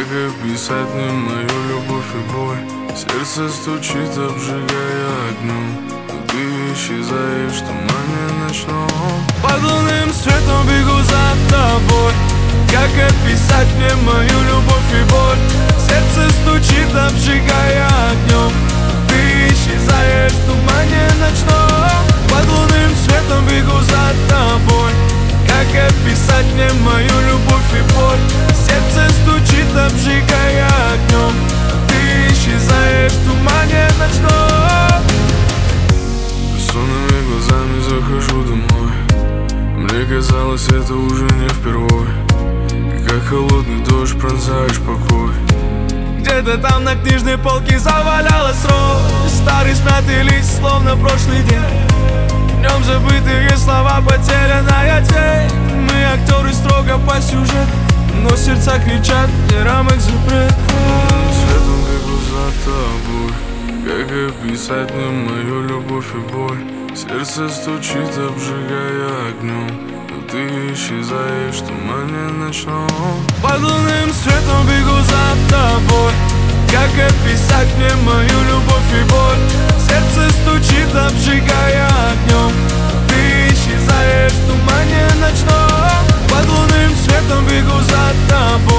описать мне мою любовь и боль? Сердце стучит, обжигая огнем, но ты исчезаешь в тумане ночном. Под лунным светом бегу за тобой. Как описать мне мою любовь и боль? Сердце стучит, обжигая огнем, ты исчезаешь в тумане ночном. Под лунным светом бегу за тобой. Как описать мне мою любовь и боль? Сердце стучит, обжигая огнем, ты исчезаешь в тумане ночном. Сонными глазами захожу домой. Мне казалось, это уже не впервой. Как холодный дождь пронзаешь покой. Где-то там на книжной полке завалялась роль. Старый смятый лист, словно прошлый день. В нем забытые слова, потерянная тень. Мы актеры строго по сюжету, но сердца кричат, где рамок запрет. Светом бегу за тобой. Как описать мне мою любовь и боль? Сердце стучит, обжигая огнем, но ты исчезаешь в тумане ночном. Под лунным светом бегу за тобой. Как описать мне мою любовь и боль? Сердце стучит, обжигая огнем, ты исчезаешь в тумане ночном. Под лунным светом бегу за тобой.